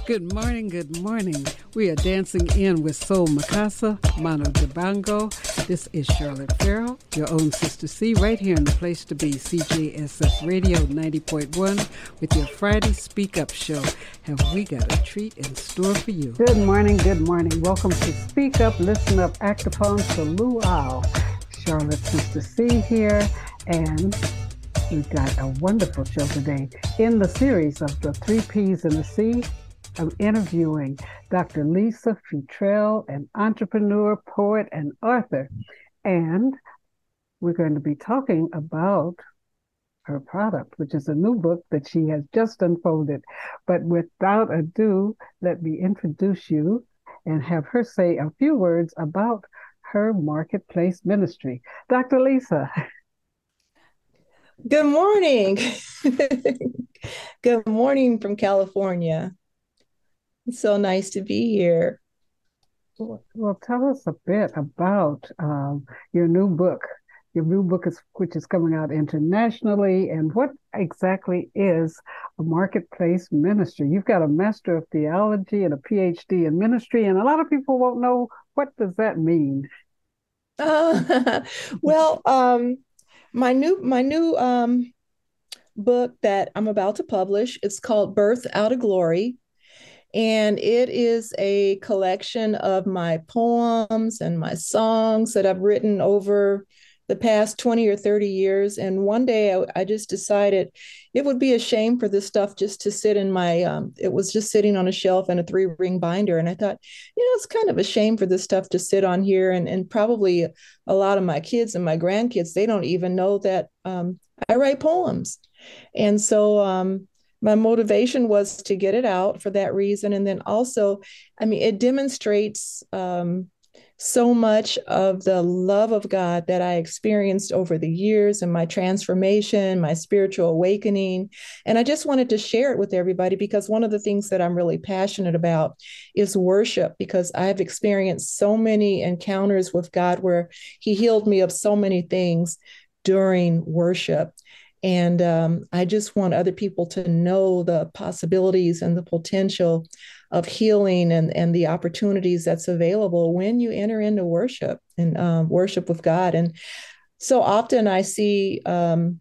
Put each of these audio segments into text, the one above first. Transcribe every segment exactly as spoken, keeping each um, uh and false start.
Good morning, good morning. We are dancing in with Soul Mikasa, Mano Dibango. This is Charlotte Farrell, your own Sister C, right here in the place to be, C J S S Radio ninety point one, with your Friday Speak Up show. Have we got a treat in store for you? Good morning, good morning. Welcome to Speak Up, Listen Up, Act Upon, Luau. Charlotte Sister C here, and we've got a wonderful show today. In the series of the Three P's in the C, I'm interviewing Doctor Lisa Futrell, an entrepreneur, poet, and author. And we're going to be talking about her product, which is a new book that she has just unfolded. But without ado, let me introduce you and have her say a few words about her marketplace ministry. Doctor Lisa. Good morning. Good morning from California. It's so nice to be here. Well, tell us a bit about um, your new book. Your new book, is which is coming out internationally, and what exactly is a marketplace ministry? You've got a Master of Theology and a P H D in ministry, and a lot of people won't know, what does that mean? Uh, well, um, my new my new um, book that I'm about to publish, it's called Birth Out of Glory. And it is a collection of my poems and my songs that I've written over the past twenty or thirty years. And one day I, I just decided it would be a shame for this stuff just to sit in my, um, it was just sitting on a shelf in a three ring binder. And I thought, you know, it's kind of a shame for this stuff to sit on here. And, and probably a lot of my kids and my grandkids, they don't even know that um, I write poems. And so, um, my motivation was to get it out for that reason. And then also, I mean, it demonstrates um, so much of the love of God that I experienced over the years and my transformation, my spiritual awakening. And I just wanted to share it with everybody because one of the things that I'm really passionate about is worship, because I've experienced so many encounters with God where He healed me of so many things during worship. And um, I just want other people to know the possibilities and the potential of healing and, and the opportunities that's available when you enter into worship and um, worship with God. And so often I see um,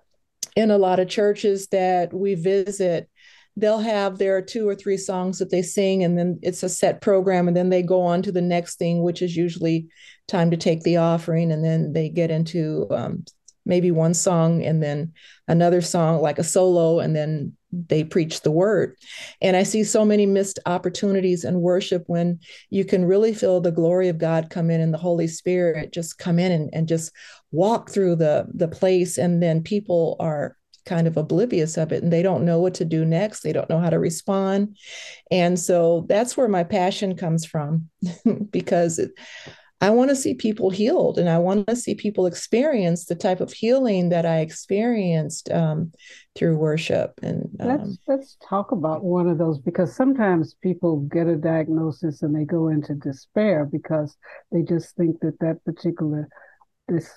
in a lot of churches that we visit, they'll have their two or three songs that they sing, and then it's a set program, and then they go on to the next thing, which is usually time to take the offering, and then they get into um, maybe one song and then another song like a solo, and then they preach the word. And I see so many missed opportunities in worship when you can really feel the glory of God come in and the Holy Spirit just come in and, and just walk through the, the place. And then people are kind of oblivious of it and they don't know what to do next. They don't know how to respond. And so that's where my passion comes from because it, I want to see people healed, and I want to see people experience the type of healing that I experienced um, through worship. And um, let's let's talk about one of those, because sometimes people get a diagnosis and they go into despair because they just think that that particular this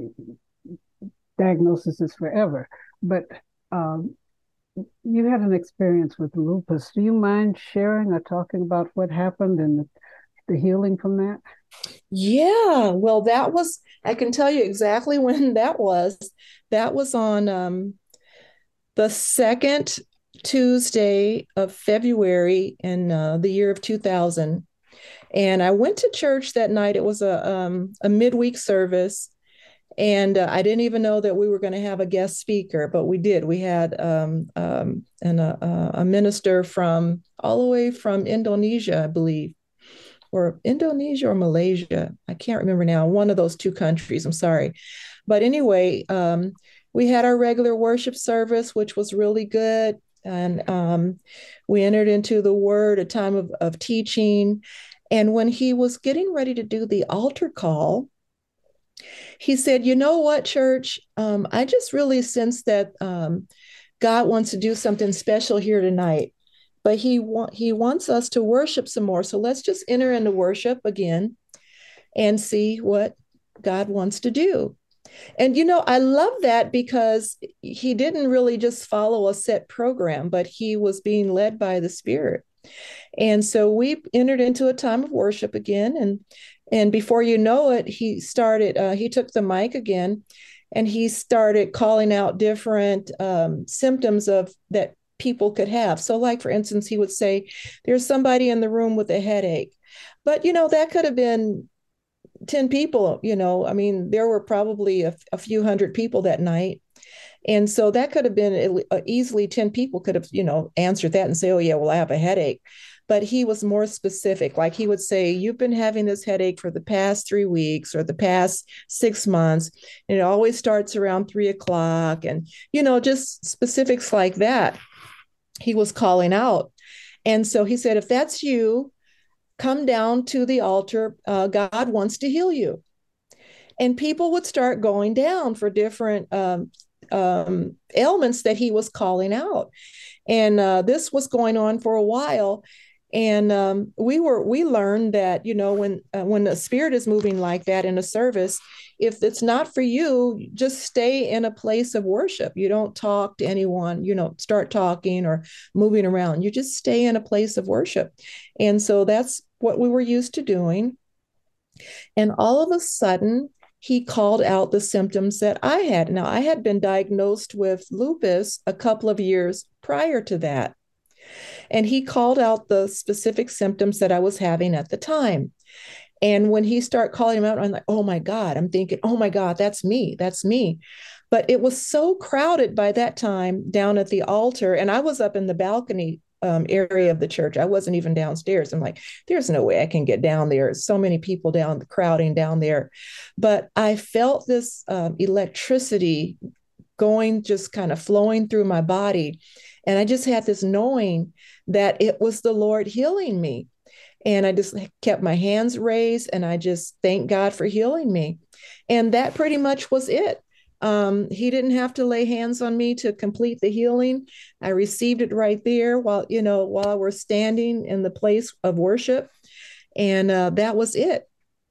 diagnosis is forever. But um, you had an experience with lupus. Do you mind sharing or talking about what happened and the, the healing from that? Yeah, well, that was, I can tell you exactly when that was. That was on um, the second Tuesday of February in uh, the year of two thousand. And I went to church that night. It was a, um, a midweek service. And uh, I didn't even know that we were going to have a guest speaker, but we did. We had um, um, an, uh, a minister from all the way from Indonesia, I believe. Or Indonesia or Malaysia. I can't remember now, one of those two countries, I'm sorry. But anyway, um, we had our regular worship service, which was really good. And um, we entered into the word, a time of, of teaching. And when he was getting ready to do the altar call, he said, you know what, church, um, I just really sense that um, God wants to do something special here tonight. But he wa- he wants us to worship some more. So let's just enter into worship again and see what God wants to do. And, you know, I love that because he didn't really just follow a set program, but he was being led by the Spirit. And so we entered into a time of worship again. And and before you know it, he started, uh, he took the mic again and he started calling out different um, symptoms of that people could have. So like, for instance, he would say, there's somebody in the room with a headache. But, you know, that could have been ten people, you know, I mean, there were probably a, a few hundred people that night. And so that could have been uh, easily ten people could have, you know, answered that and say, oh, yeah, well, I have a headache. But he was more specific. Like he would say, you've been having this headache for the past three weeks or the past six months. And it always starts around three o'clock. And, you know, just specifics like that. He was calling out. And so he said, if that's you, come down to the altar. Uh, God wants to heal you. And people would start going down for different um, um, ailments that he was calling out. And uh, this was going on for a while. And um, we were we learned that, you know, when uh, when the spirit is moving like that in a service, if it's not for you, just stay in a place of worship. You don't talk to anyone, you know, start talking or moving around. You just stay in a place of worship. And so that's what we were used to doing. And all of a sudden, he called out the symptoms that I had. Now, I had been diagnosed with lupus a couple of years prior to that. And he called out the specific symptoms that I was having at the time. And when he started calling them out, I'm like, oh my God, I'm thinking, oh my God, that's me, that's me. But it was so crowded by that time down at the altar. And I was up in the balcony um, area of the church. I wasn't even downstairs. I'm like, there's no way I can get down there. So many people down, crowding down there. But I felt this um, electricity going, just kind of flowing through my body. And I just had this knowing that it was the Lord healing me. And I just kept my hands raised and I just thanked God for healing me. And that pretty much was it. Um, he didn't have to lay hands on me to complete the healing. I received it right there while, you know, while we're standing in the place of worship. And uh, that was it.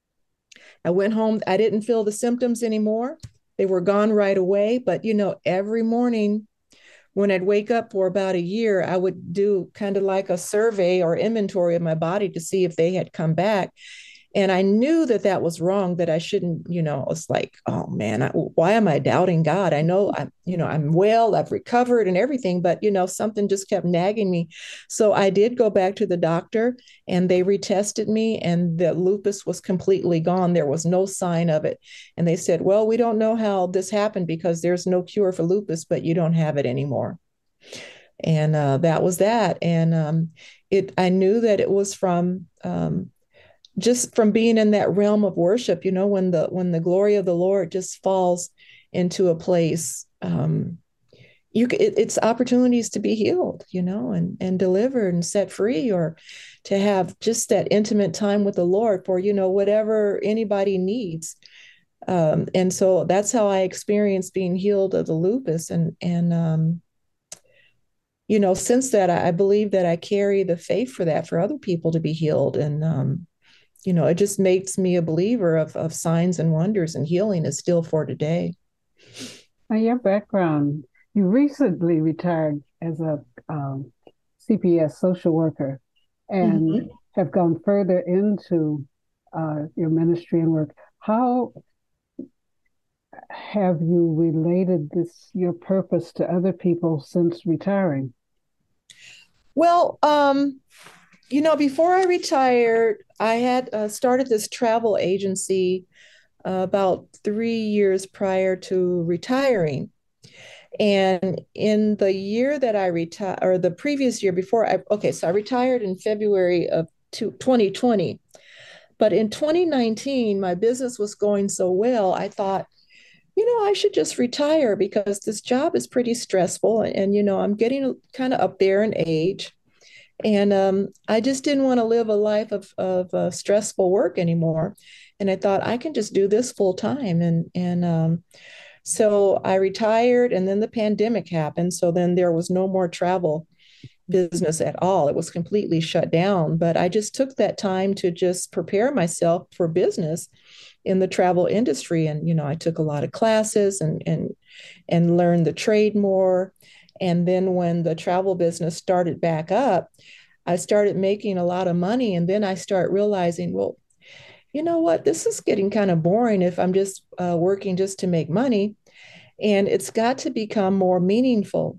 I went home. I didn't feel the symptoms anymore. They were gone right away. But, you know, every morning when I'd wake up for about a year, I would do kind of like a survey or inventory of my body to see if they had come back. And I knew that that was wrong, that I shouldn't, you know, it's like, oh man, I, why am I doubting God? I know I'm, you know, I'm well, I've recovered and everything, but, you know, something just kept nagging me. So I did go back to the doctor and they retested me and the lupus was completely gone. There was no sign of it. And they said, well, we don't know how this happened because there's no cure for lupus, but you don't have it anymore. And uh, that was that. And um, it, I knew that it was from, um, just from being in that realm of worship, you know, when the when the glory of the Lord just falls into a place, um, you it, it's opportunities to be healed, you know, and and delivered and set free, or to have just that intimate time with the Lord for, you know, whatever anybody needs. Um, and so that's how I experienced being healed of the lupus. And and um, you know, since that, I, I believe that I carry the faith for that, for other people to be healed. And um, you know, it just makes me a believer of, of signs and wonders, and healing is still for today. Now, your background, you recently retired as a um, C P S social worker and mm-hmm. have gone further into uh, your ministry and work. How have you related this, your purpose, to other people since retiring? Well, um, you know, before I retired, I had uh, started this travel agency uh, about three years prior to retiring. And in the year that I retired, or the previous year before I, okay, so I retired in February of twenty twenty. But in twenty nineteen, my business was going so well, I thought, you know, I should just retire because this job is pretty stressful. And, and you know, I'm getting kind of up there in age. And um, I just didn't want to live a life of, of uh, stressful work anymore. And I thought I can just do this full time. And, and um, so I retired, and then the pandemic happened. So then there was no more travel business at all. It was completely shut down. But I just took that time to just prepare myself for business in the travel industry. And, you know, I took a lot of classes and, and, and learned the trade more. And then when the travel business started back up, I started making a lot of money. And then I start realizing, well, you know what? This is getting kind of boring if I'm just uh, working just to make money. And it's got to become more meaningful.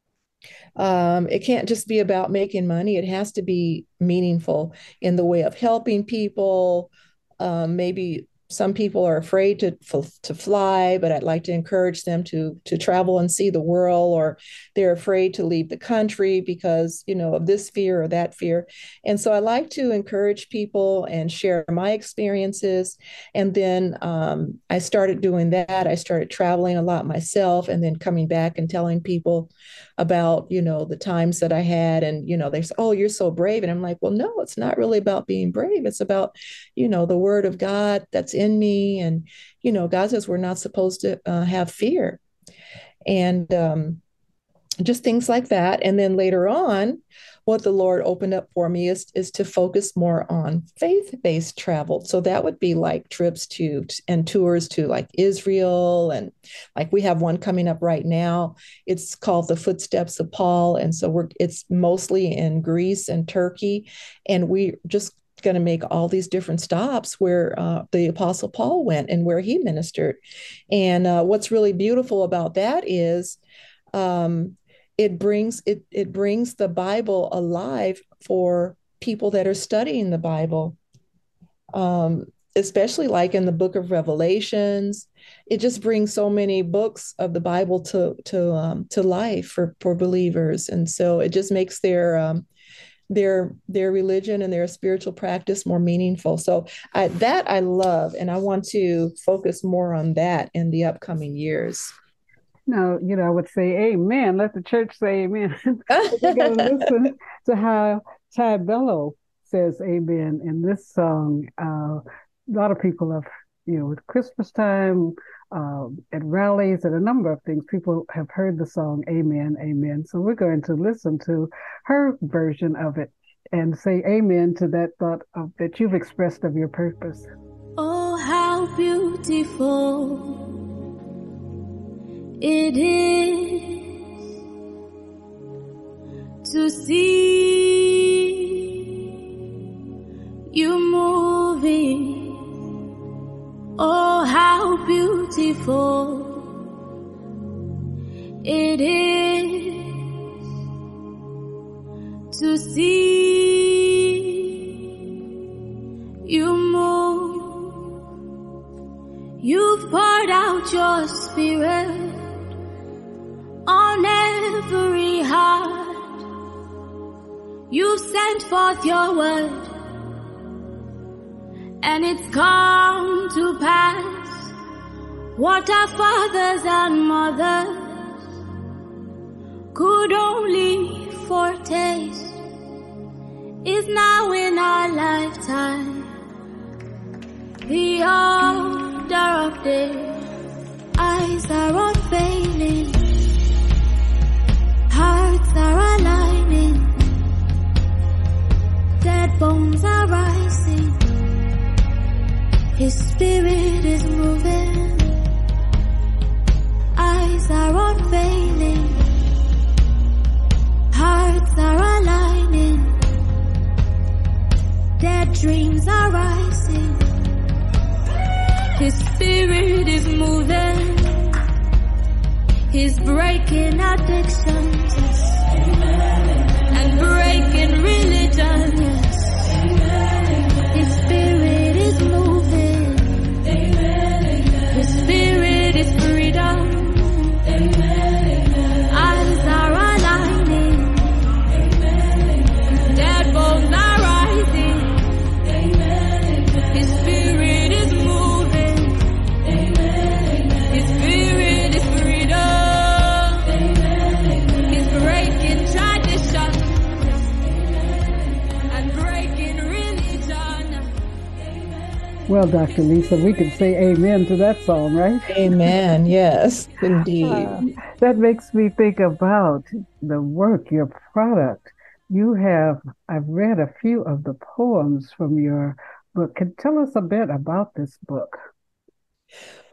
Um, it can't just be about making money. It has to be meaningful in the way of helping people. Um, maybe some people are afraid to to fly, but I'd like to encourage them to to travel and see the world, or they're afraid to leave the country because, you know, of this fear or that fear. And so I like to encourage people and share my experiences. And then um, I started doing that. I started traveling a lot myself, and then coming back and telling people about, you know, the times that I had. And, you know, they say, oh, you're so brave. And I'm like, well, no, it's not really about being brave. It's about, you know, the word of God that's in me. And, you know, God says we're not supposed to uh, have fear. And um, just things like that. And then later on, what the Lord opened up for me is, is to focus more on faith-based travel. So that would be like trips to and tours to like Israel. And like we have one coming up right now. It's called The Footsteps of Paul. And so we're it's mostly in Greece and Turkey. And we just going to make all these different stops where uh, the Apostle Paul went and where he ministered. And uh, what's really beautiful about that is um, it brings it it brings the Bible alive for people that are studying the Bible, um, especially like in the book of Revelations. It just brings so many books of the Bible to to um, to life for for believers, and so it just makes their um, their their religion and their spiritual practice more meaningful. So I, that I love, and I want to focus more on that in the upcoming years. No, you know, I would say amen. Let the church say amen. We got to listen to how Ty Bello says amen in this song. Uh, a lot of people have, you know, at Christmas time, uh, at rallies, and a number of things, people have heard the song Amen, Amen. So we're going to listen to her version of it and say amen to that thought of, that you've expressed of your purpose. Oh, how beautiful it is to see you moving. Oh, how beautiful it is to see you move. You've poured out your spirit on every heart. You sent forth your word, and it's come to pass. What our fathers and mothers could only foretaste is now in our lifetime. The order of day, eyes are unveiling, hearts are aligning, dead bones are rising, His spirit is moving, eyes are unveiling, hearts are aligning, dead dreams are rising, His spirit is moving, He's breaking addictions, yes, and breaking religion, yes. His spirit is moving, His spirit is freedom, eyes are aligning, dead bones are rising, His spirit is moving, His spirit is freedom, He's breaking tradition and breaking religion. Well, Doctor Lisa, we can say amen to that song, right? Amen. Yes, indeed. Uh, that makes me think about the work, your product. You have, I've read a few of the poems from your book. Can you tell us a bit about this book?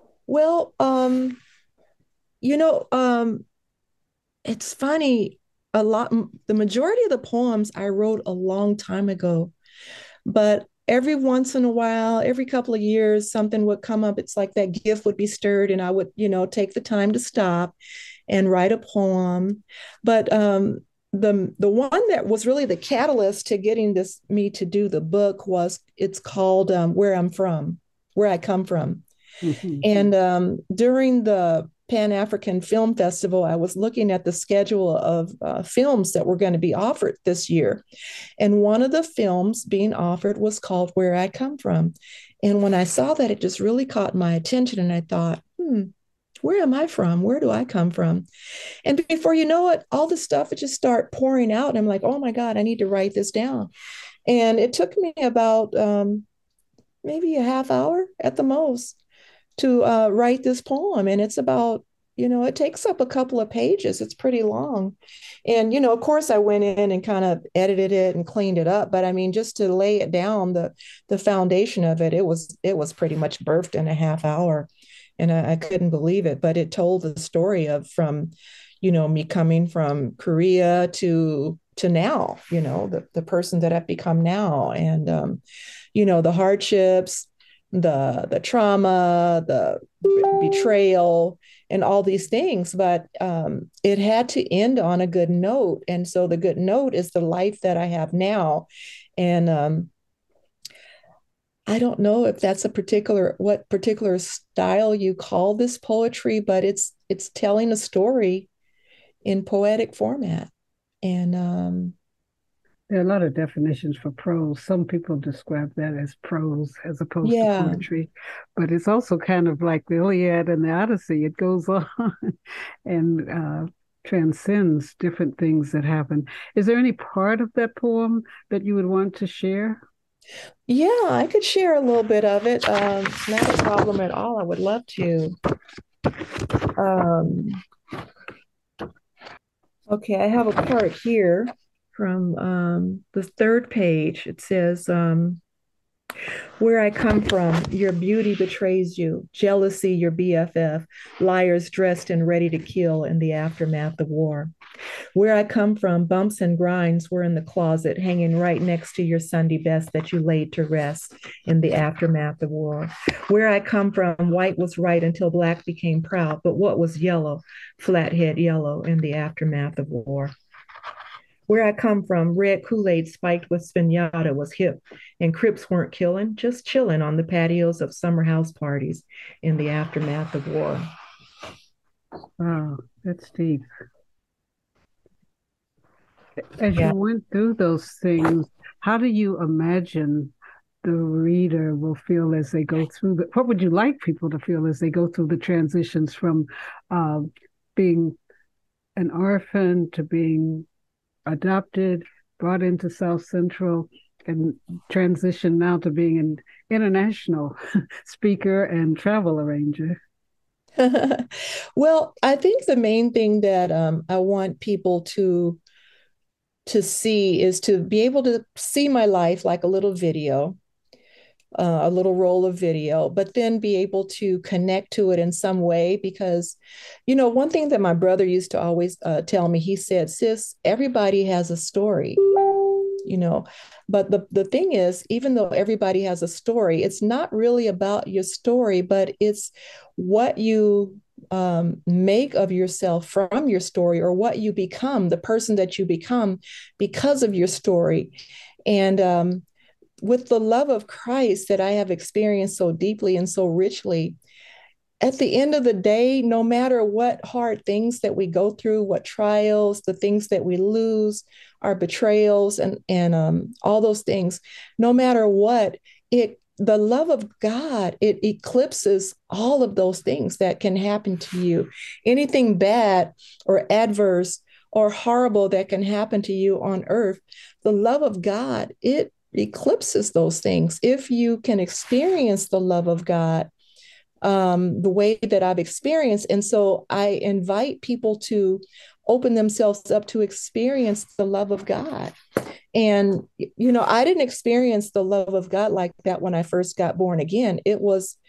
Well, um, you know, um, it's funny. a lot, the majority of the poems I wrote a long time ago, but every once in a while, every couple of years, something would come up. It's like that gift would be stirred, and I would, you know, take the time to stop and write a poem. But um, the the one that was really the catalyst to getting this me to do the book was it's called um, Where I'm From, Where I Come From. Mm-hmm. And um, during the Pan African Film Festival, I was looking at the schedule of uh, films that were going to be offered this year. And one of the films being offered was called Where I Come From. And when I saw that, it just really caught my attention. And I thought, hmm, where am I from? Where do I come from? And before you know it, all the stuff would just start pouring out. And I'm like, oh my God, I need to write this down. And it took me about um, maybe a half hour at the most to uh, write this poem. And it's about, you know, it takes up a couple of pages. It's pretty long. And, you know, of course I went in and kind of edited it and cleaned it up. But I mean, just to lay it down, the the foundation of it, it was it was pretty much birthed in a half hour. And I, I couldn't believe it. But it told the story of from, you know, me coming from Korea to to now, you know, the, the person that I've become now. And, um, you know, the hardships, the the trauma, the betrayal, and all these things. But um, it had to end on a good note. And so the good note is the life that I have now. And um, I don't know if that's a particular, what particular style you call this poetry, but it's it's telling a story in poetic format. And um, there are a lot of definitions for prose. Some people describe that as prose as opposed yeah. to poetry, but it's also kind of like the Iliad and the Odyssey. It goes on and uh, transcends different things that happen. Is there any part of that poem that you would want to share? Yeah, I could share a little bit of it. Um, it's not a problem at all. I would love to. Um, okay, I have a part here from um, the third page. It says, um, where I come from, your beauty betrays you, jealousy, your B F F, liars dressed and ready to kill in the aftermath of war. Where I come from, bumps and grinds were in the closet, hanging right next to your Sunday best that you laid to rest in the aftermath of war. Where I come from, white was right until black became proud, but what was yellow, flathead yellow in the aftermath of war? Where I come from, red Kool-Aid spiked with Spinata was hip, and Crips weren't killing, just chilling on the patios of summer house parties in the aftermath of war. Wow, that's deep. As yeah. you went through those things, how do you imagine the reader will feel as they go through the, what would you like people to feel as they go through the transitions from uh, being an orphan to being adopted, brought into South Central, and transition now to being an international speaker and travel arranger? Well, I think the main thing that um, I want people to to see is to be able to see my life like a little video, uh, a little roll of video, but then be able to connect to it in some way. Because, you know, one thing that my brother used to always uh, tell me, he said, sis, everybody has a story, you know, but the, the thing is, even though everybody has a story, it's not really about your story, but it's what you um, make of yourself from your story, or what you become, the person that you become because of your story. And um, with the love of Christ that I have experienced so deeply and so richly, at the end of the day, no matter what hard things that we go through, what trials, the things that we lose, our betrayals, and, and um, all those things, no matter what, it the love of God, it eclipses all of those things that can happen to you. Anything bad or adverse or horrible that can happen to you on earth, the love of God, it eclipses those things. If you can experience the love of God um, the way that I've experienced. And so I invite people to open themselves up to experience the love of God. And, you know, I didn't experience the love of God like that when I first got born again. It was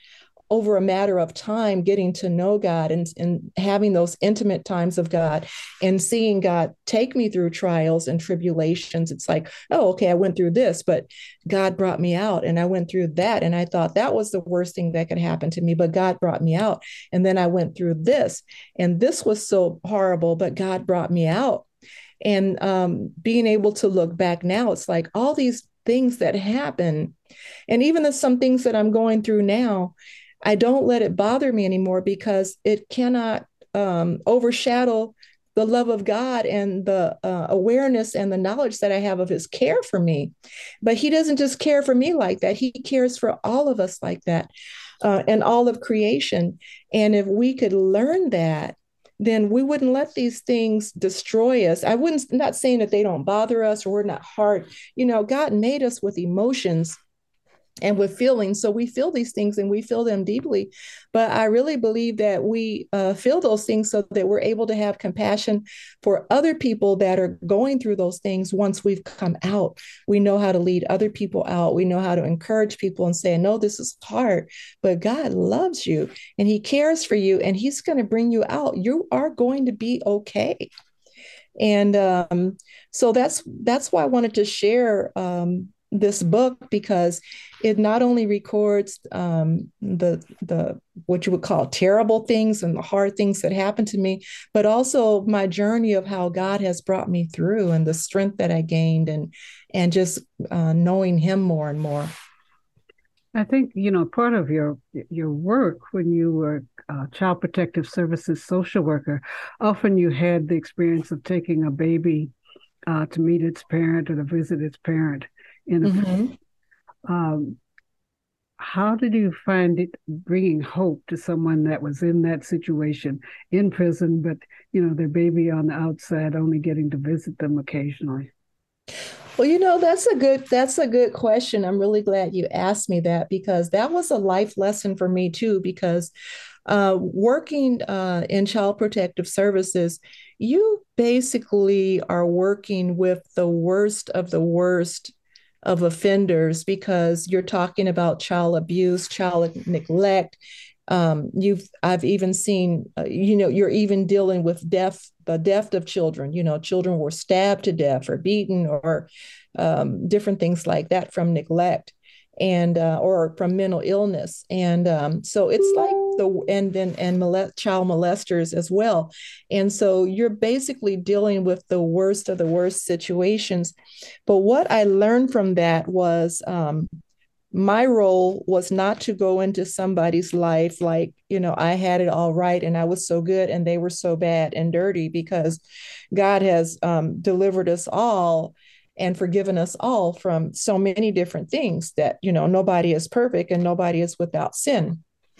over a matter of time getting to know God and, and having those intimate times of God and seeing God take me through trials and tribulations. It's like, oh, okay, I went through this, but God brought me out, and I went through that. And I thought that was the worst thing that could happen to me, but God brought me out. And then I went through this, and this was so horrible, but God brought me out. And um, being able to look back now, it's like all these things that happen. And even the, some things that I'm going through now, I don't let it bother me anymore because it cannot um, overshadow the love of God and the uh, awareness and the knowledge that I have of his care for me. But he doesn't just care for me like that. He cares for all of us like that uh, and all of creation. And if we could learn that, then we wouldn't let these things destroy us. I wouldn't, not saying that they don't bother us or we're not hard. You know, God made us with emotions and with feelings. So we feel these things and we feel them deeply. But I really believe that we uh, feel those things so that we're able to have compassion for other people that are going through those things. Once we've come out, we know how to lead other people out. We know how to encourage people and say, no, this is hard, but God loves you and he cares for you and he's going to bring you out. You are going to be okay. And um, so that's that's why I wanted to share um, this book, because it not only records um, the the what you would call terrible things and the hard things that happened to me, but also my journey of how God has brought me through and the strength that I gained and and just uh, knowing him more and more. I think, you know, part of your your work when you were a Child Protective Services social worker, often you had the experience of taking a baby uh, to meet its parent or to visit its parent. In a, mm-hmm. um, how did you find it bringing hope to someone that was in that situation in prison, but, you know, their baby on the outside, only getting to visit them occasionally? Well, you know, that's a good that's a good question. I'm really glad you asked me that, because that was a life lesson for me, too, because uh, working uh, in Child Protective Services, you basically are working with the worst of the worst of offenders, because you're talking about child abuse, child neglect. Um, you've I've even seen, uh, you know, you're even dealing with death, the death of children. You know, children were stabbed to death or beaten or um, different things like that from neglect and uh, or from mental illness. And um, so it's like the and then and molest, child molesters as well. And so you're basically dealing with the worst of the worst situations. But what I learned from that was um, my role was not to go into somebody's life like, you know, I had it all right and I was so good and they were so bad and dirty, because God has um, delivered us all and forgiven us all from so many different things that, you know, nobody is perfect and nobody is without sin.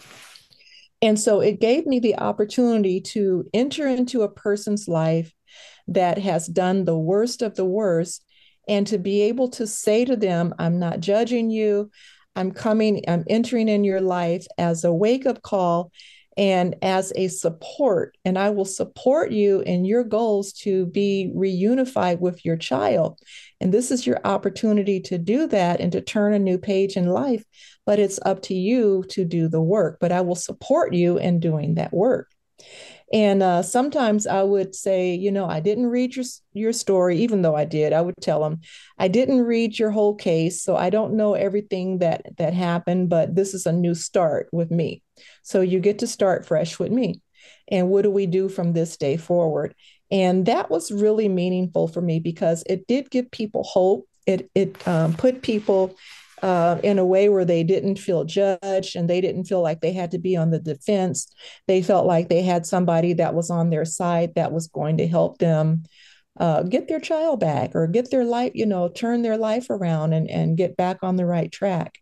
And so it gave me the opportunity to enter into a person's life that has done the worst of the worst, and to be able to say to them, I'm not judging you. I'm coming, I'm entering in your life as a wake-up call and as a support. And I will support you in your goals to be reunified with your child. And this is your opportunity to do that and to turn a new page in life. But it's up to you to do the work. But I will support you in doing that work. And uh, sometimes I would say, you know, I didn't read your, your story, even though I did. I would tell them, I didn't read your whole case, so I don't know everything that that happened, but this is a new start with me. So you get to start fresh with me. And what do we do from this day forward? And that was really meaningful for me, because it did give people hope. It, it um, put people Uh, in a way where they didn't feel judged and they didn't feel like they had to be on the defense. They felt like they had somebody that was on their side that was going to help them uh, get their child back or get their life, you know, turn their life around and, and get back on the right track.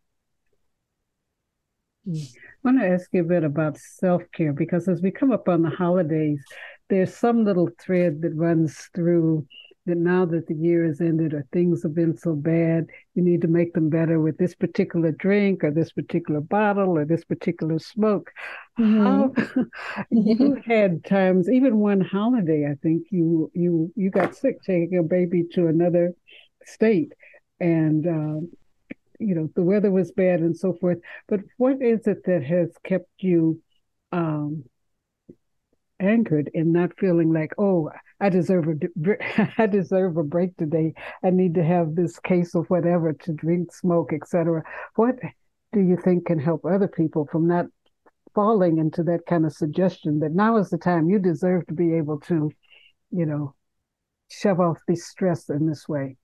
I want to ask you a bit about self-care, because as we come up on the holidays, there's some little thread that runs through that now that the year has ended or things have been so bad, you need to make them better with this particular drink or this particular bottle or this particular smoke. Mm-hmm. How you had times, even one holiday, I think you you you got sick taking a baby to another state, and um, you know, the weather was bad and so forth. But what is it that has kept you um, anchored in not feeling like, oh, I deserve a, I deserve a break today. I need to have this case of whatever to drink, smoke, et cetera. What do you think can help other people from not falling into that kind of suggestion that now is the time you deserve to be able to, you know, shove off the stress in this way?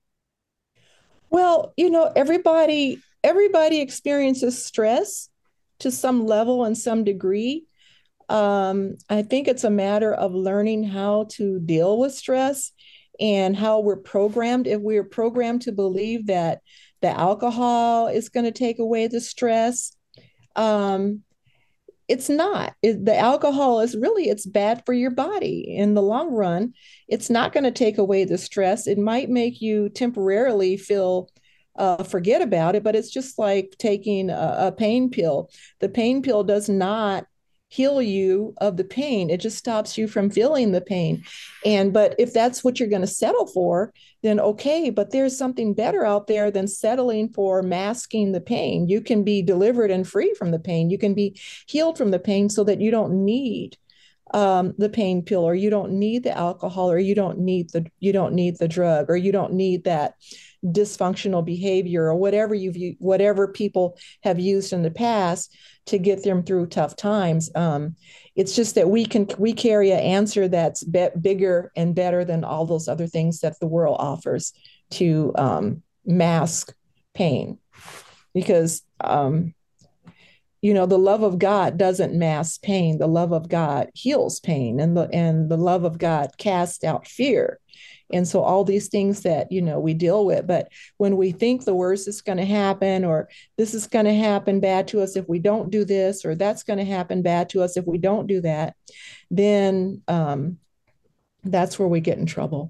Well, you know, everybody everybody experiences stress to some level and some degree. Um, I think it's a matter of learning how to deal with stress and how we're programmed. If we're programmed to believe that the alcohol is going to take away the stress, um, it's not. It, the alcohol is really, it's bad for your body in the long run. It's not going to take away the stress. It might make you temporarily feel uh, forget about it, but it's just like taking a, a pain pill. The pain pill does not heal you of the pain. It just stops you from feeling the pain. And but if that's what you're going to settle for, then okay, but there's something better out there than settling for masking the pain. You can be delivered and free from the pain. You can be healed from the pain so that you don't need um, the pain pill, or you don't need the alcohol, or you don't need the you don't need the drug, or you don't need that dysfunctional behavior, or whatever you've whatever people have used in the past to get them through tough times. Um, it's just that we can we carry an answer that's be- bigger and better than all those other things that the world offers to um, mask pain, because um, you know, the love of God doesn't mask pain. The love of God heals pain, and the and the love of God casts out fear. And so all these things that, you know, we deal with, but when we think the worst is going to happen, or this is going to happen bad to us if we don't do this, or that's going to happen bad to us if we don't do that, then um, that's where we get in trouble.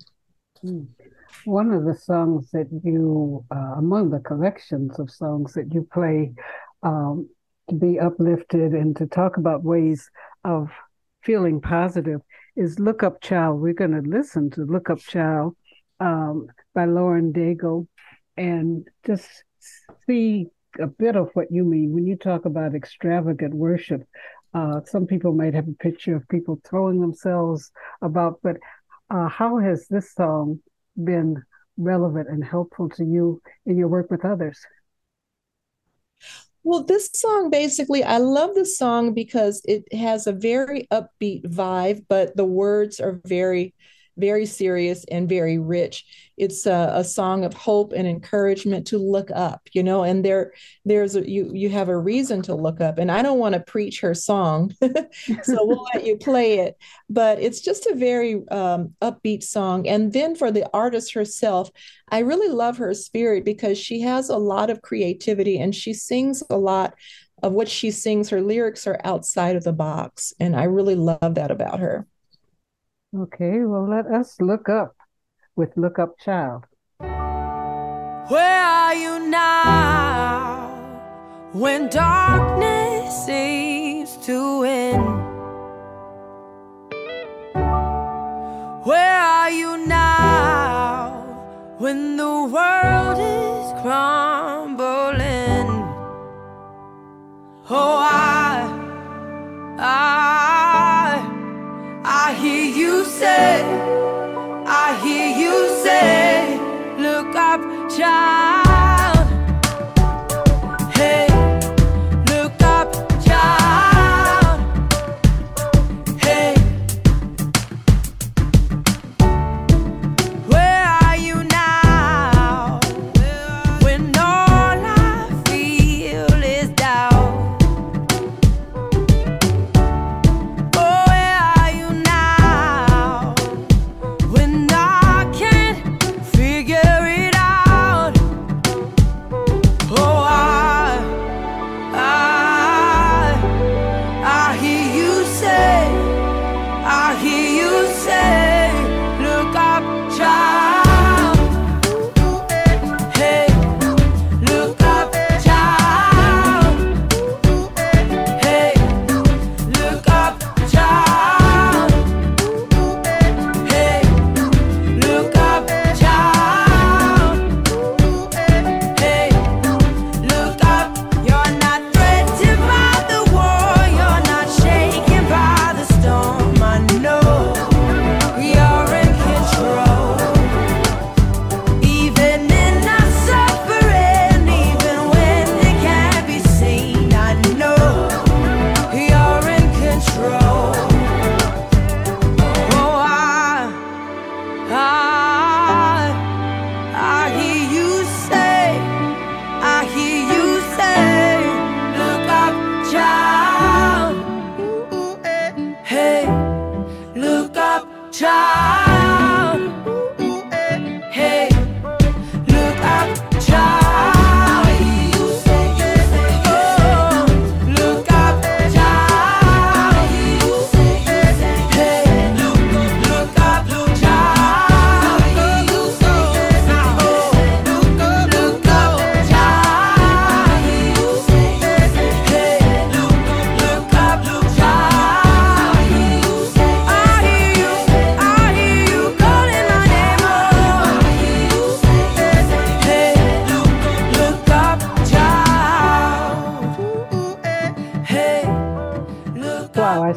One of the songs that you, uh, among the collections of songs that you play um, to be uplifted and to talk about ways of feeling positive, is Look Up Child. We're going to listen to Look Up Child um, by Lauren Daigle and just see a bit of what you mean when you talk about extravagant worship. Uh, some people might have a picture of people throwing themselves about, but uh, how has this song been relevant and helpful to you in your work with others? Well, this song, basically, I love this song because it has a very upbeat vibe, but the words are very, very serious and very rich. It's a, a song of hope and encouragement to look up, you know, and there, there's a, you, you have a reason to look up. And I don't want to preach her song, so we'll let you play it. But it's just a very um, upbeat song. And then for the artist herself, I really love her spirit because she has a lot of creativity and she sings a lot of what she sings. Her lyrics are outside of the box. And I really love that about her. Okay, well, let us look up with Look Up Child. Where are you now when darkness seems to win? Where are you now when the world is crumbling? Oh, I, I, I hear you say, I hear you say, look up, child. Hey, look up, child. Hey, where are you now when all I feel is doubt? Oh, where are you now when I can't figure it out?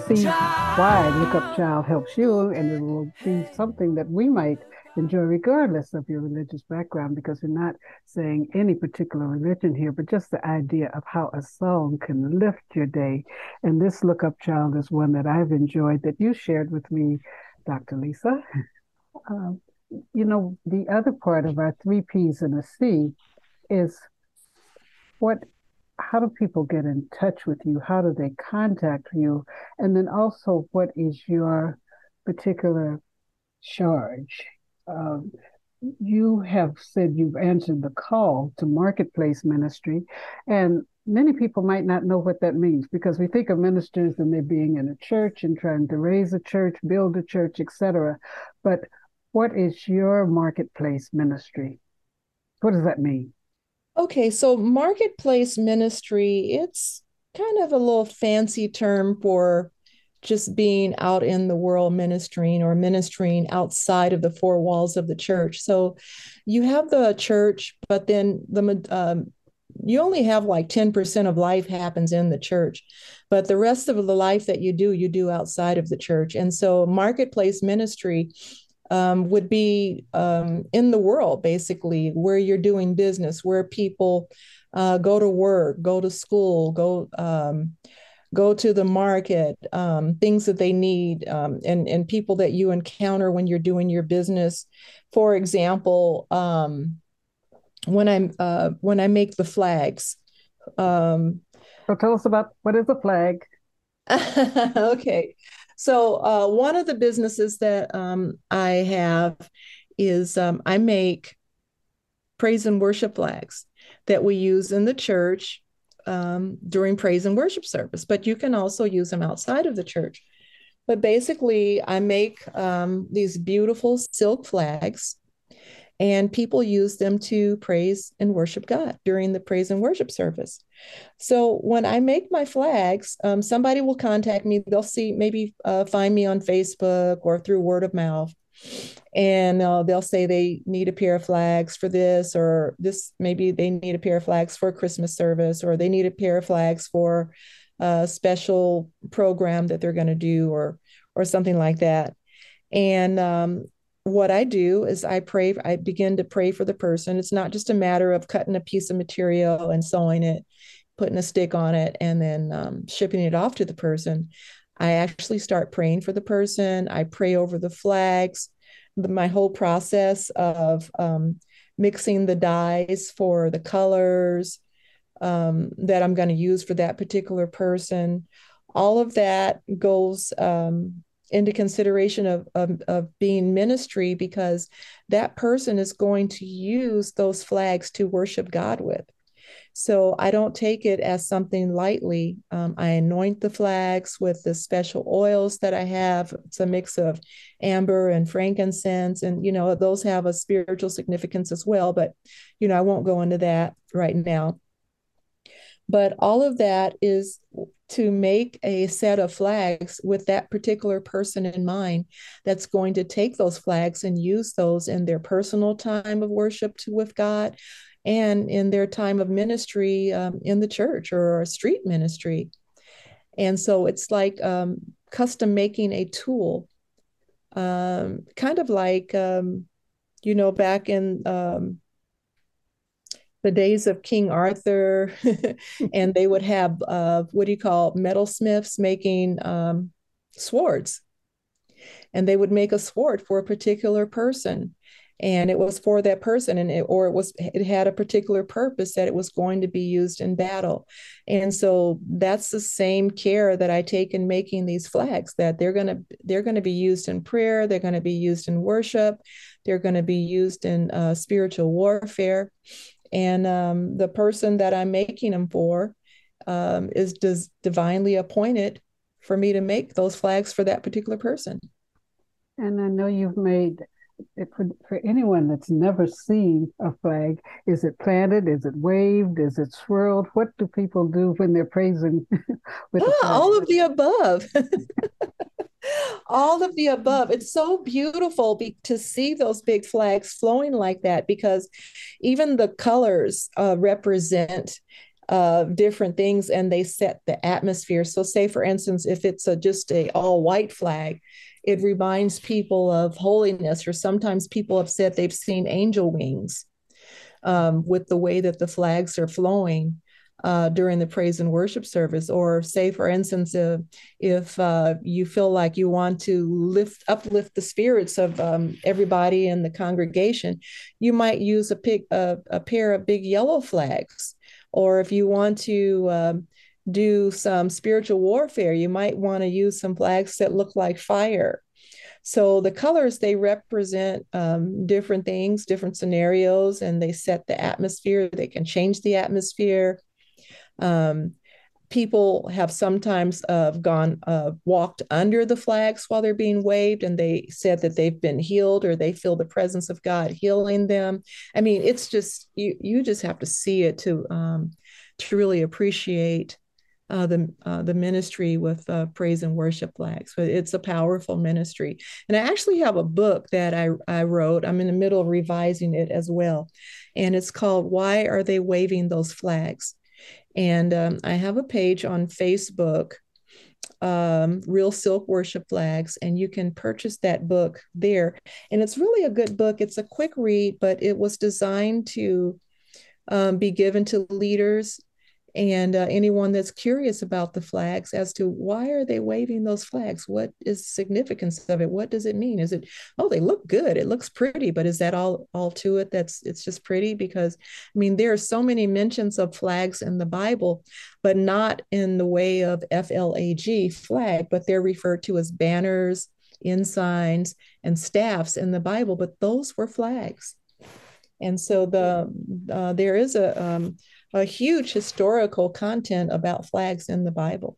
see why Look Up Child helps you, and it will be something that we might enjoy regardless of your religious background, because we're not saying any particular religion here, but just the idea of how a song can lift your day. And this Look Up Child is one that I've enjoyed that you shared with me, Doctor Lisa. Um, you know, the other part of our three P's and a C is what, how do people get in touch with you? How do they contact you? And then also, what is your particular charge? Um, you have said you've answered the call to marketplace ministry, and many people might not know what that means, because we think of ministers and they're being in a church and trying to raise a church, build a church, et cetera. But what is your marketplace ministry? What does that mean? Okay, so marketplace ministry, it's kind of a little fancy term for just being out in the world ministering, or ministering outside of the four walls of the church. So you have the church, but then the um, you only have like ten percent of life happens in the church, but the rest of the life that you do, you do outside of the church. And so marketplace ministry um, would be um, in the world, basically, where you're doing business, where people uh, go to work, go to school, go um, go to the market, um, things that they need, um, and, and people that you encounter when you're doing your business. For example, um, when I'm uh, when I make the flags. Um, so tell us about, what is a flag? Okay. So uh, one of the businesses that um, I have is um, I make praise and worship flags that we use in the church um, during praise and worship service, but you can also use them outside of the church. But basically, I make um, these beautiful silk flags, and people use them to praise and worship God during the praise and worship service. So when I make my flags, um, somebody will contact me. They'll see, maybe uh, find me on Facebook or through word of mouth. And uh, they'll say they need a pair of flags for this, or this, maybe they need a pair of flags for a Christmas service, or they need a pair of flags for a special program that they're going to do, or or something like that. And um, what I do is I pray, I begin to pray for the person. It's not just a matter of cutting a piece of material and sewing it, putting a stick on it, and then um, shipping it off to the person. I actually start praying for the person. I pray over the flags, the, my whole process of um, mixing the dyes for the colors um, that I'm going to use for that particular person. All of that goes um, into consideration of, of, of being ministry, because that person is going to use those flags to worship God with. So I don't take it as something lightly. Um, I anoint the flags with the special oils that I have. It's a mix of amber and frankincense. And, you know, those have a spiritual significance as well. But, you know, I won't go into that right now. But all of that is to make a set of flags with that particular person in mind, that's going to take those flags and use those in their personal time of worship to, with God, and in their time of ministry um, in the church or a street ministry. And so it's like um, custom making a tool, um, kind of like, um, you know, back in um, the days of King Arthur, and they would have, uh, what do you call, metalsmiths making um, swords. And they would make a sword for a particular person. And it was for that person, and it, or it was, it had a particular purpose that it was going to be used in battle. And so that's the same care that I take in making these flags, that they're going to, they're going to be used in prayer. They're going to be used in worship. They're going to be used in uh, spiritual warfare. And um, the person that I'm making them for um, is dis- divinely appointed for me to make those flags for that particular person. And I know you've made, for, for anyone that's never seen a flag, is it planted? Is it waved? Is it swirled? What do people do when they're praising with ah, the flag? All of the above. All of the above. It's so beautiful be- to see those big flags flowing like that, because even the colors uh, represent uh, different things, and they set the atmosphere. So say, for instance, if it's a, just a all white flag, it reminds people of holiness, or sometimes people have said they've seen angel wings um, with the way that the flags are flowing uh, during the praise and worship service. Or say, for instance, uh, if uh, you feel like you want to lift uplift the spirits of um, everybody in the congregation, you might use a, pig, a, a pair of big yellow flags. Or if you want to um, do some spiritual warfare, you might want to use some flags that look like fire. So the colors, they represent um, different things, different scenarios, and they set the atmosphere. They can change the atmosphere. Um, people have sometimes uh, gone, uh, walked under the flags while they're being waved, and they said that they've been healed, or they feel the presence of God healing them. I mean, it's just, you, you just have to see it to, um, to really appreciate uh, the, uh, the ministry with uh, praise and worship flags. But it's a powerful ministry. And I actually have a book that I, I wrote. I'm in the middle of revising it as well. And it's called Why Are They Waving Those Flags? And um, I have a page on Facebook, um, Real Silk Worship Flags, and you can purchase that book there. And it's really a good book. It's a quick read, but it was designed to um, be given to leaders and uh, anyone that's curious about the flags as to why are they waving those flags? What is the significance of it? What does it mean? Is it, oh, they look good, it looks pretty, but is that all all to it? That's, it's just pretty? Because I mean, there are so many mentions of flags in the Bible, but not in the way of F L A G, flag, but they're referred to as banners, ensigns, and staffs in the Bible, but those were flags. And so the uh, there is a um, a huge historical content about flags in the Bible.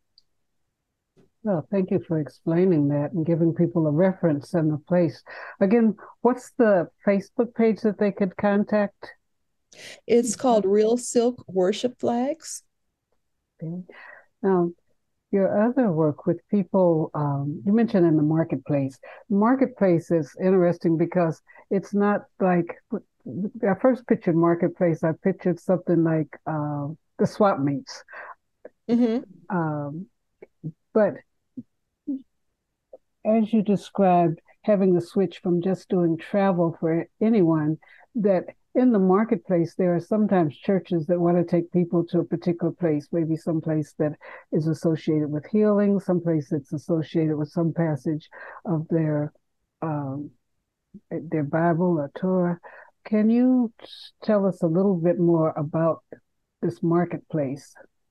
Well, thank you for explaining that and giving people a reference and a place. Again, what's the Facebook page that they could contact? It's called Real Silk Worship Flags. Okay. Now, your other work with people, um, you mentioned in the marketplace. Marketplace is interesting because it's not like, I first pictured marketplace, I pictured something like uh, the swap meets. Mm-hmm. Um, but as you described, having the switch from just doing travel for anyone, that in the marketplace, there are sometimes churches that want to take people to a particular place, maybe some place that is associated with healing, some place that's associated with some passage of their um, their Bible or Torah. Can you tell us a little bit more about this marketplace?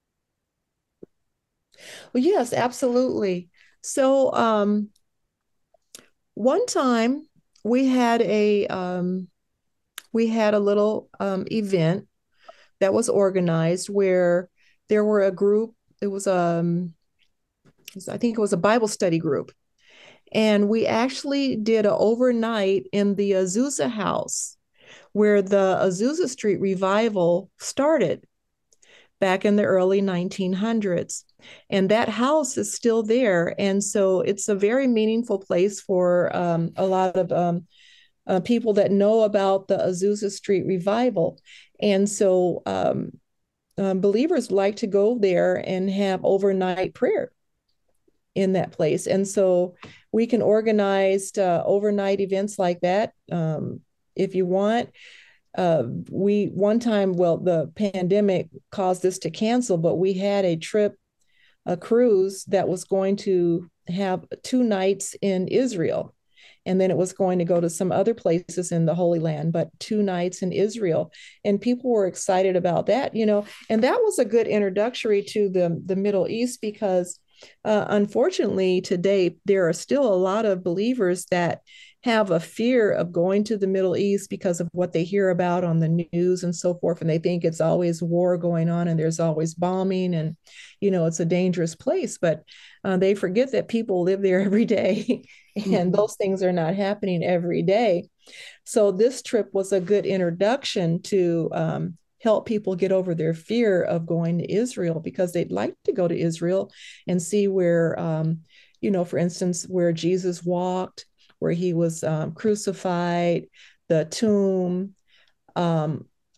Well, yes, absolutely. So um, one time we had a um, we had a little um, event that was organized where there were a group. It was um, I think it was a Bible study group, and we actually did an overnight in the Azusa House, where the Azusa Street revival started back in the early nineteen hundreds. And that house is still there. And so it's a very meaningful place for um, a lot of um, uh, people that know about the Azusa Street revival. And so um, uh, believers like to go there and have overnight prayer in that place. And so we can organize uh, overnight events like that um, if you want. Uh, we one time, well, the pandemic caused us to cancel, but we had a trip, a cruise that was going to have two nights in Israel. And then it was going to go to some other places in the Holy Land, but two nights in Israel. And people were excited about that, you know, and that was a good introductory to the, the Middle East because uh, unfortunately today, there are still a lot of believers that have a fear of going to the Middle East because of what they hear about on the news and so forth. And they think it's always war going on and there's always bombing and, you know, it's a dangerous place. But uh, they forget that people live there every day and mm-hmm. those things are not happening every day. So this trip was a good introduction to um, help people get over their fear of going to Israel because they'd like to go to Israel and see where, um, you know, for instance, where Jesus walked, where he was um, crucified, the tomb, um,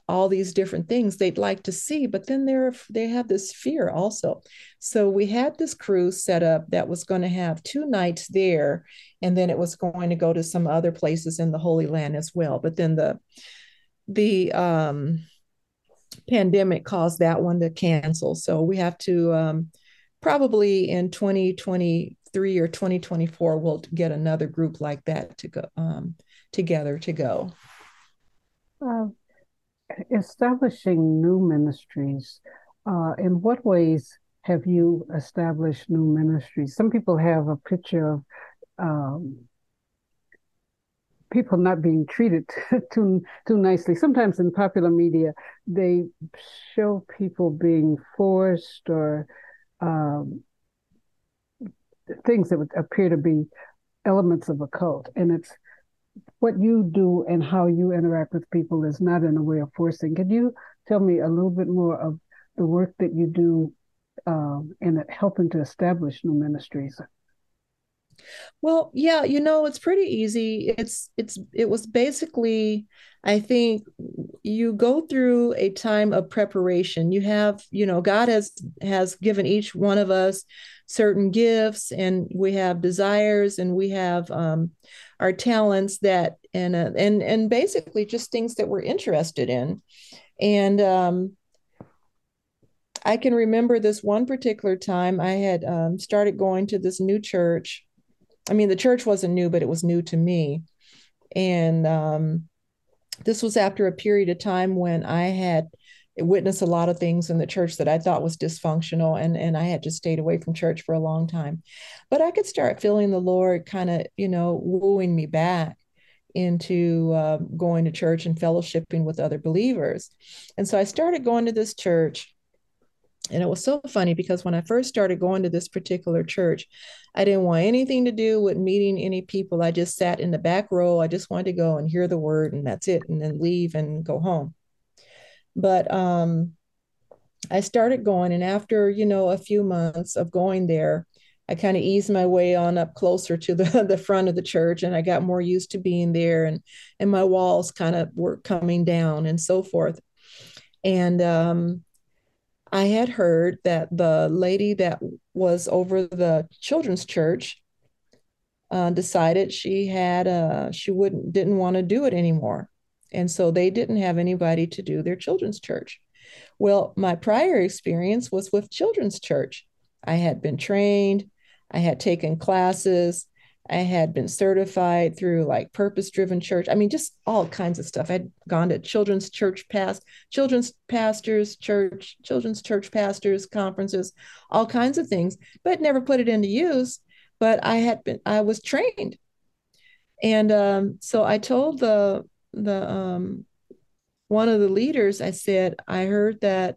all these different things they'd like to see, but then they're they have this fear also. So we had this cruise set up that was going to have two nights there, and then it was going to go to some other places in the Holy Land as well. But then the the um, pandemic caused that one to cancel. So we have to um, probably in twenty twenty-three or twenty twenty-four, we'll get another group like that to go um, together to go. Uh, establishing new ministries, uh, in what ways have you established new ministries? Some people have a picture of um, people not being treated too too nicely. Sometimes in popular media, they show people being forced or um, things that would appear to be elements of a cult. And it's what you do and how you interact with people is not in a way of forcing. Can you tell me a little bit more of the work that you do um, in helping to establish new ministries? Well, yeah, you know, it's pretty easy. It's it's it was basically, I think you go through a time of preparation. You have, you know, God has has given each one of us certain gifts, and we have desires, and we have um, our talents that and uh, and and basically just things that we're interested in. And um, I can remember this one particular time I had um, started going to this new church. I mean, the church wasn't new, but it was new to me. And um, this was after a period of time when I had witnessed a lot of things in the church that I thought was dysfunctional, and, and I had just stayed away from church for a long time. But I could start feeling the Lord kind of, you know, wooing me back into uh, going to church and fellowshipping with other believers. And so I started going to this church. And it was so funny because when I first started going to this particular church, I didn't want anything to do with meeting any people. I just sat in the back row. I just wanted to go and hear the word, and that's it, and then leave and go home. But um, I started going, and after, you know, a few months of going there, I kind of eased my way on up closer to the, the front of the church, and I got more used to being there, and, and my walls kind of were coming down and so forth. And um, I had heard that the lady that was over the children's church uh, decided she had uh, she wouldn't didn't want to do it anymore, and so they didn't have anybody to do their children's church. Well, my prior experience was with children's church. I had been trained, I had taken classes, I had been certified through like purpose-driven church. I mean, just all kinds of stuff. I'd gone to children's church past, children's pastors, church, children's church pastors, conferences, all kinds of things, but never put it into use. But I had been, I was trained. And um, so I told the, the um, one of the leaders, I said, I heard that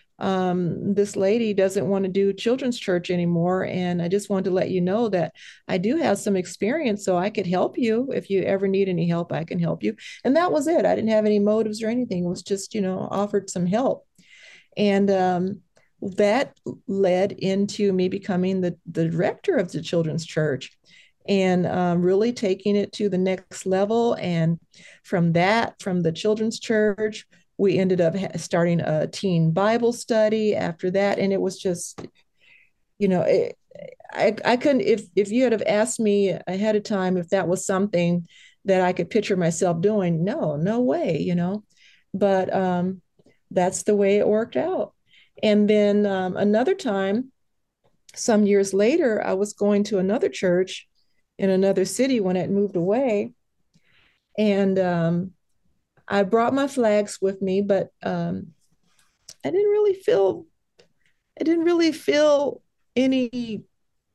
um, this lady doesn't want to do children's church anymore. And I just wanted to let you know that I do have some experience, so I could help you. If you ever need any help, I can help you. And that was it. I didn't have any motives or anything. It was just, you know, offered some help. And um, that led into me becoming the, the director of the children's church, and um, really taking it to the next level. And from that, from the children's church, we ended up starting a teen Bible study after that. And it was just, you know, it, I, I couldn't, if, if you had have asked me ahead of time if that was something that I could picture myself doing, no, no way, you know, but um, that's the way it worked out. And then um, another time, some years later, I was going to another church in another city when it moved away. And um, I brought my flags with me, but um, I didn't really feel, I didn't really feel any,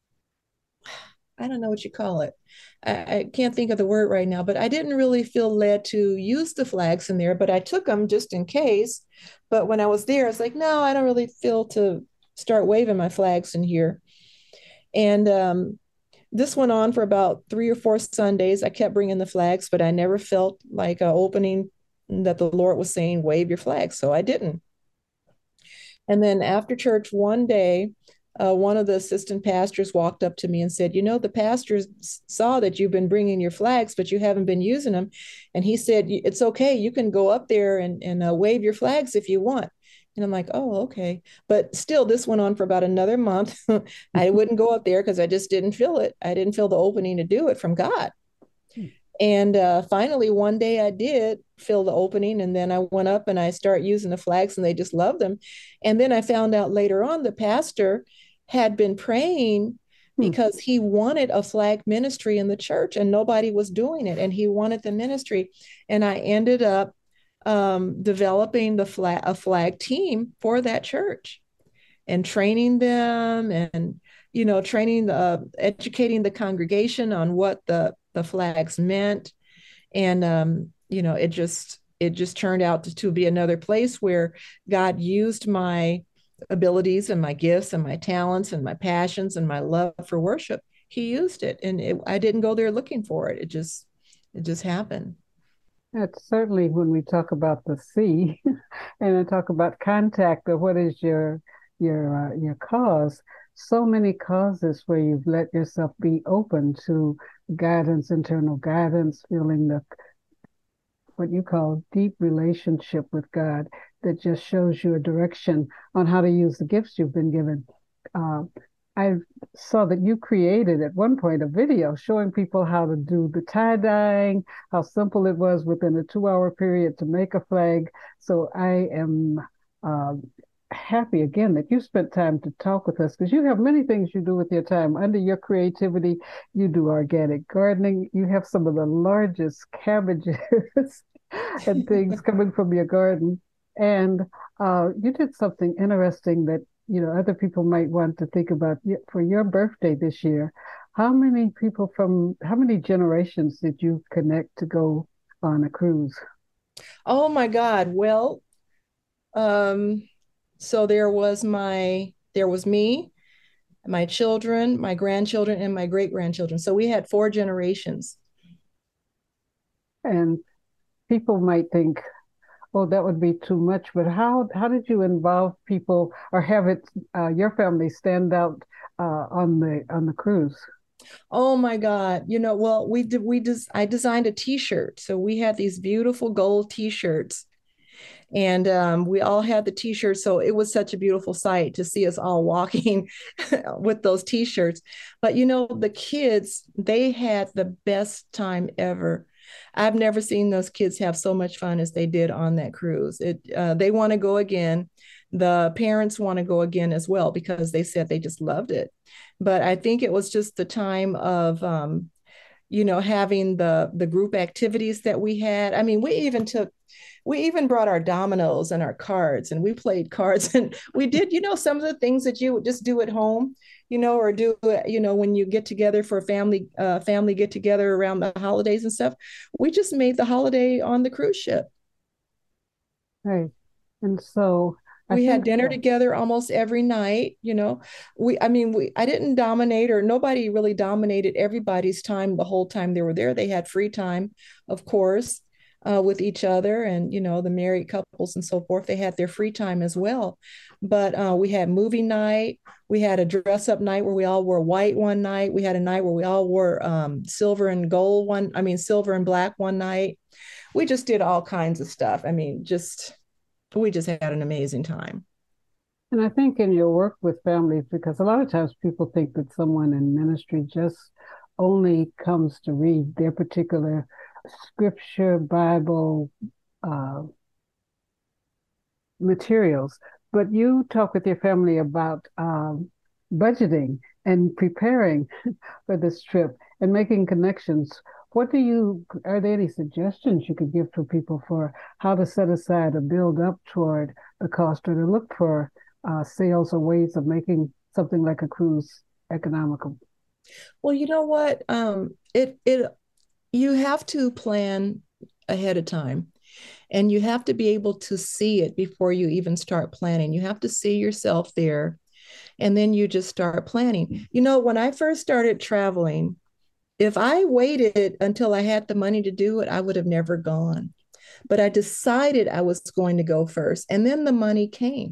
I don't know what you call it. I, I can't think of the word right now, but I didn't really feel led to use the flags in there, but I took them just in case. But when I was there, I was like, no, I don't really feel to start waving my flags in here. And um, this went on for about three or four Sundays. I kept bringing the flags, but I never felt like an opening that the Lord was saying, wave your flag. So I didn't. And then after church one day, uh, one of the assistant pastors walked up to me and said, you know, the pastors saw that you've been bringing your flags, but you haven't been using them. And he said, it's okay. You can go up there and, and uh, wave your flags if you want. And I'm like, oh, okay. But still, this went on for about another month. I wouldn't go up there because I just didn't feel it. I didn't feel the opening to do it from God. And uh, finally, one day I did feel the opening, and then I went up and I started using the flags, and they just loved them. And then I found out later on the pastor had been praying because he wanted a flag ministry in the church, and nobody was doing it, and he wanted the ministry. And I ended up um, developing the flag, a flag team for that church, and training them, and you know, training the uh, educating the congregation on what the the flags meant. And um, you know, it just it just turned out to, to be another place where God used my abilities and my gifts and my talents and my passions and my love for worship. He used it, and it, I didn't go there looking for it. It just it just happened. That's certainly when we talk about the C and I talk about contact, or what is your your uh, your cause. So many causes where you've let yourself be open to guidance, internal guidance, feeling the what you call deep relationship with God that just shows you a direction on how to use the gifts you've been given. Uh, I saw that you created at one point a video showing people how to do the tie-dyeing, how simple it was within a two-hour period to make a flag. So I am uh, happy again that you spent time to talk with us, because you have many things you do with your time. Under your creativity, you do organic gardening. You have some of the largest cabbages and things coming from your garden. And uh, you did something interesting that, you know, other people might want to think about for your birthday this year. How many people from, how many generations did you connect to go on a cruise? Oh my God. Well, um, so there was my, there was me, my children, my grandchildren, and my great grandchildren. So we had four generations. And people might think, oh, that would be too much. But how how did you involve people, or have it uh, your family stand out uh, on the on the cruise? Oh my God. You know, well, we did, we just, I designed a t-shirt. So we had these beautiful gold t-shirts, and um, we all had the t-shirts. So it was such a beautiful sight to see us all walking with those t-shirts. But, you know, the kids, they had the best time ever. I've never seen those kids have so much fun as they did on that cruise. It, uh, they want to go again. The parents want to go again as well, because they said they just loved it. But I think it was just the time of, um, you know, having the the group activities that we had. I mean, we even took, we even brought our dominoes and our cards, and we played cards, and we did, you know, some of the things that you would just do at home, you know, or do, you know, when you get together for a family, uh, family get together around the holidays and stuff. We just made the holiday on the cruise ship. Right. And so I we had think dinner that, together almost every night. You know, we, I mean, we, I didn't dominate, or nobody really dominated everybody's time the whole time they were there. They had free time, of course, uh, with each other, and, you know, the married couples and so forth, they had their free time as well. But uh, we had movie night. We had a dress up night where we all wore white one night. We had a night where we all wore um, silver and gold one, I mean, silver and black one night. We just did all kinds of stuff. I mean, just, we just had an amazing time. and I think in your work with families, because a lot of times people think that someone in ministry just only comes to read their particular scripture, Bible, uh, materials, but you talk with your family about um, budgeting and preparing for this trip and making connections. What do you, are there any suggestions you could give for people for how to set aside or build up toward the cost, or to look for uh, sales or ways of making something like a cruise economical? Well, you know what? Um, it, it, you have to plan ahead of time, and you have to be able to see it before you even start planning. You have to see yourself there, and then you just start planning. You know, when I first started traveling, if I waited until I had the money to do it, I would have never gone. But I decided I was going to go first, and then the money came.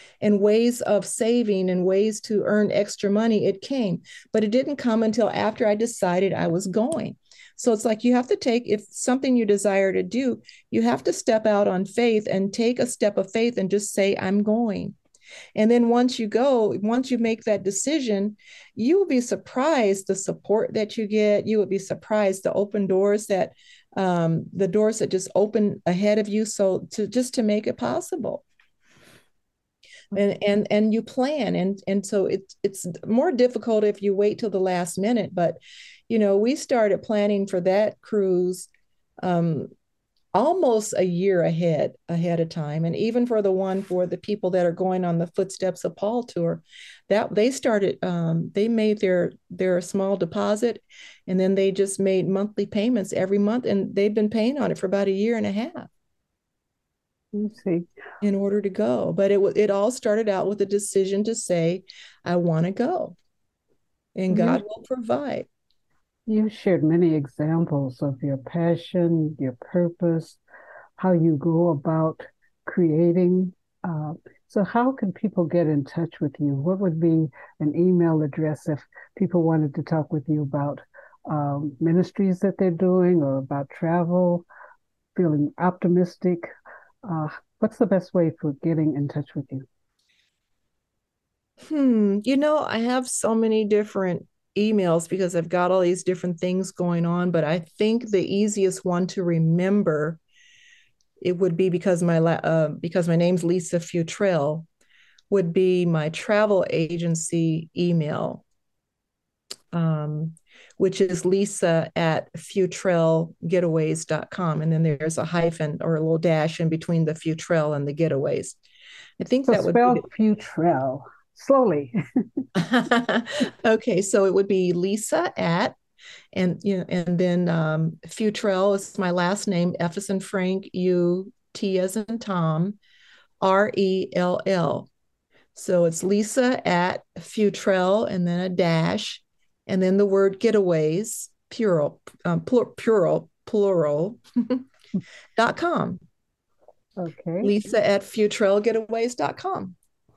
and ways of saving and ways to earn extra money, it came. But it didn't come until after I decided I was going. So it's like you have to take, if something you desire to do, you have to step out on faith and take a step of faith and just say, I'm going. And then once you go, once you make that decision, you will be surprised the support that you get. You will be surprised the open doors that, um, the doors that just open ahead of you. So to just to make it possible. And, and and you plan, and and so it's it's more difficult if you wait till the last minute. But you know, we started planning for that cruise um, almost a year ahead ahead of time, and even for the one for the people that are going on the Footsteps of Paul tour, that they started um, they made their their small deposit, and then they just made monthly payments every month, and they've been paying on it for about a year and a half. See. In order to go. But it it all started out with a decision to say, I want to go, and God mm-hmm. will provide. You shared many examples of your passion, your purpose, how you go about creating. Uh, so how can people get in touch with you? What would be an email address if people wanted to talk with you about um, ministries that they're doing, or about travel, feeling optimistic? Uh, what's the best way for getting in touch with you? Hmm. You know, I have so many different emails because I've got all these different things going on, but I think the easiest one to remember, it would be because my uh, because my name's Lisa Futrell, would be my travel agency email, um, which is Lisa at Futrell Getaways dot com. And then there's a hyphen or a little dash in between the Futrell and the Getaways. I think so that would spell be Futrell slowly. Okay, so it would be Lisa at, and you know, and then um, Futrell is my last name, F as in Frank, U, T as in Tom, R E L L. So it's Lisa at Futrell, and then a dash, and then the word Getaways, plural, um, plural, plural, dot com. Okay. Lisa at Futrell Getaways dot com.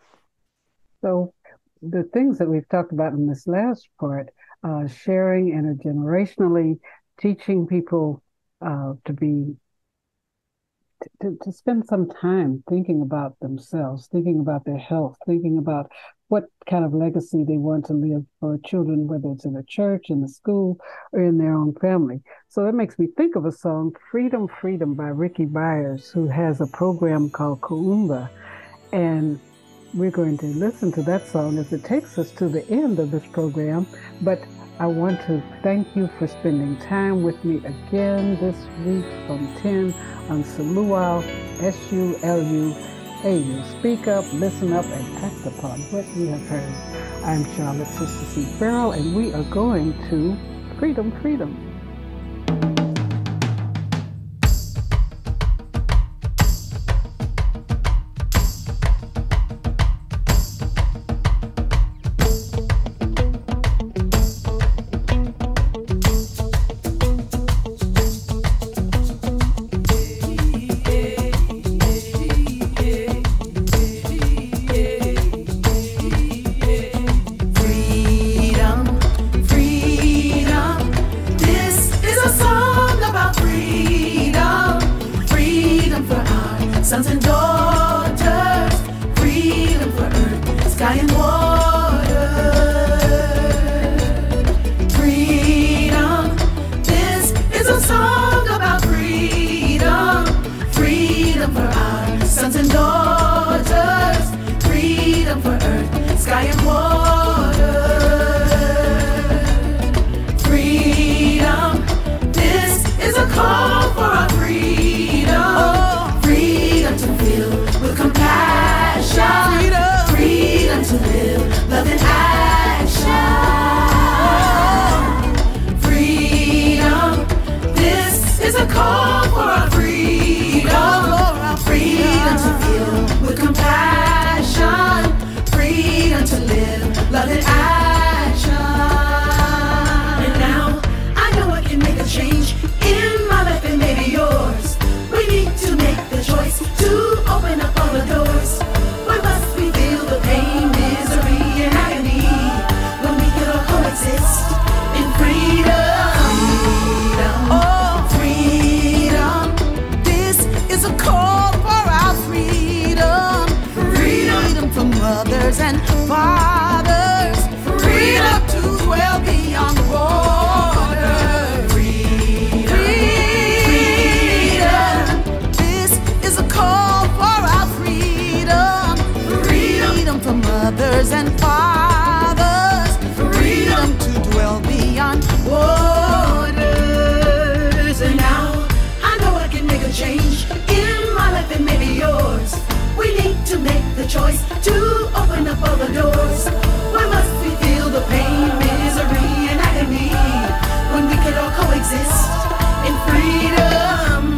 So the things that we've talked about in this last part, uh, sharing intergenerationally, teaching people uh, to be, to, to spend some time thinking about themselves, thinking about their health, thinking about what kind of legacy they want to leave for children, whether it's in the church, in the school, or in their own family. So that makes me think of a song, Freedom, Freedom by Ricky Byers, who has a program called Kuumba. And we're going to listen to that song as it takes us to the end of this program. But I want to thank you for spending time with me again this week from ten on Suluau, S U L U A U. Speak up, listen up, and act upon what you have heard. I'm Charlotte Sister C. Farrell, and we are going to Freedom, Freedom. Call for our freedom, oh, freedom to feel choice to open up all the doors. Why must we feel the pain, misery, and agony when we could all coexist in freedom?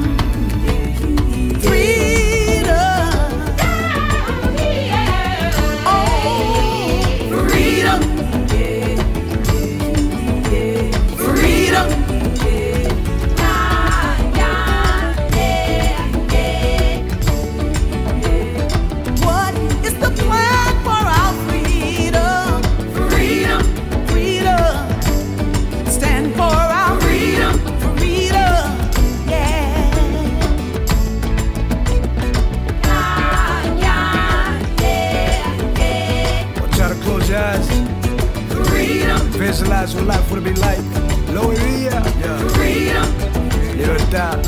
Visualize what life would be like. Lo vivía. Freedom. Libertad.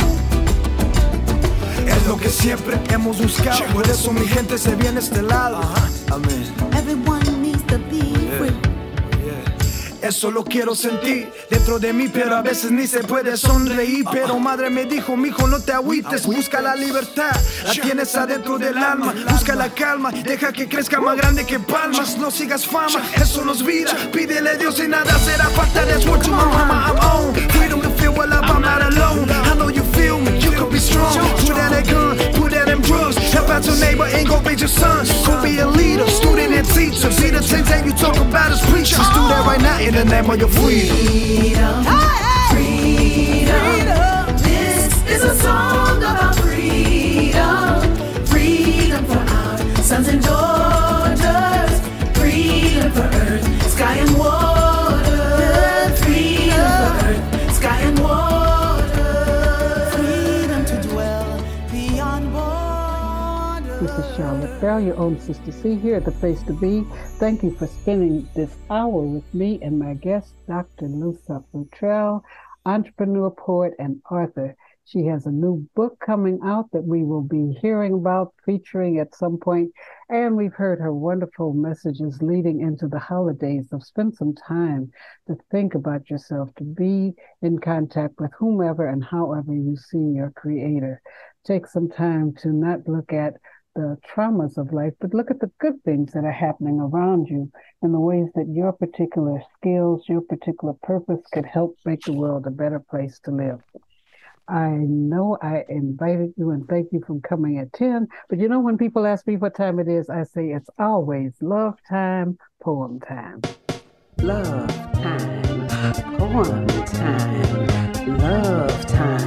Es lo que siempre hemos buscado. Por eso mi gente se viene a este lado. Amén. Everyone needs to be free. Eso lo quiero sentir dentro de mí, pero a veces ni se puede sonreír. Pero madre me dijo, mijo, no te agüites, busca la libertad, la tienes adentro del alma. Busca la calma, deja que crezca más grande que palmas. No sigas fama, eso no es vida. Pídele a Dios y nada será falta. That's what you want, mama, I'm on. Freedom to feel what I'm not alone. I know you feel me, you could be strong. Put out that gun, put out them drugs. Help out your neighbor and go raise your son. Go be a leader, student and teacher. See the things that you talk about as preachers. Do that right now in the name of your freedom. Freedom, freedom, freedom. This is a song about freedom. Freedom for our sons and daughters. Freedom for earth, sky and water. Freedom for earth, sky and water. Freedom to dwell beyond borders. This is Charlotte Farrell, your own Sister C, here at the Place to Be. Thank you for spending this hour with me and my guest, Doctor Luther Futrell, entrepreneur, poet, and author. She has a new book coming out that we will be hearing about, featuring at some point, and we've heard her wonderful messages leading into the holidays of spend some time to think about yourself, to be in contact with whomever and however you see your creator. Take some time to not look at the traumas of life, but look at the good things that are happening around you and the ways that your particular skills, your particular purpose could help make the world a better place to live. I know I invited you and thank you for coming at ten, but you know when people ask me what time it is, I say it's always love time, poem time. Love time, poem time, love time.